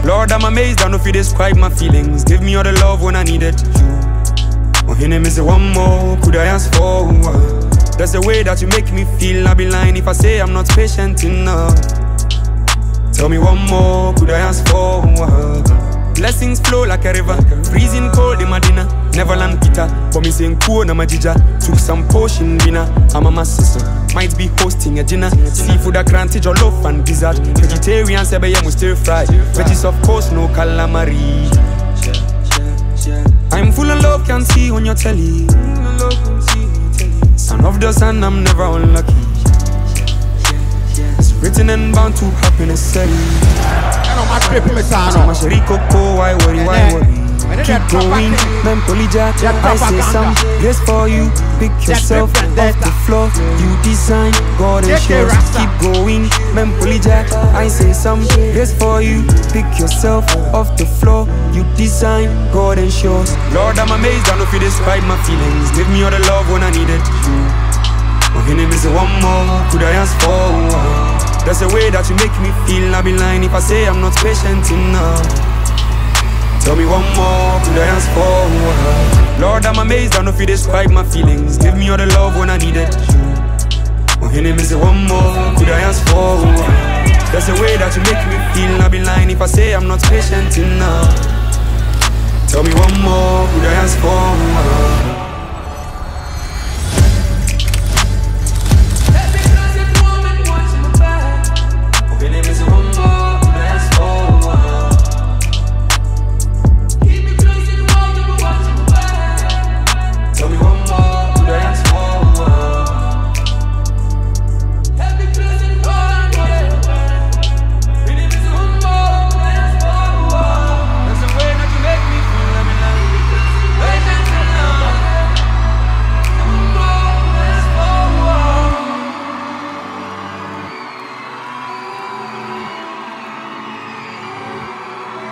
Lord, I'm amazed, I know if you describe my feelings. Give me all the love when I needed you. Oh, your name is one more, could I ask for? That's the way that you make me feel. I'll be lying if I say I'm not patient enough. Tell me one more, could I ask for? Blessings flow like a river, freezing cold in my dinner. Neverland Peter, but me saying cool na majija. Took some potion dinner, I'm a my sister. Might be hosting a dinner. Seafood a cranty, jollof and gizzard. Vegetarian sebe yemu stir fry. Veggies of course no calamari. I'm full of love, can't see on your telly. Son of the sun, I'm never unlucky. It's written and bound to happen necessary. So much Ricoco, why worry? Keep going, Mempoli Jack. I say some grace for you. Pick yourself off the floor. You design, God ensures. Keep going, Mempoli Jack. I say some grace for you. Pick yourself off the floor. You design, God ensures. Lord, I'm amazed, I know if you describe my feelings. Give me all the love when I needed you. Oh, your name is one more, could I ask for? That's the way that you make me feel. I'll be lying if I say I'm not patient enough. Tell me one more, could I ask for? Lord, I'm amazed, I know if you describe my feelings. Give me all the love when I needed you. Oh, your name is one more, could I ask for? That's the way that you make me feel. I'll be lying if I say I'm not patient enough. Tell me one more, could I ask for?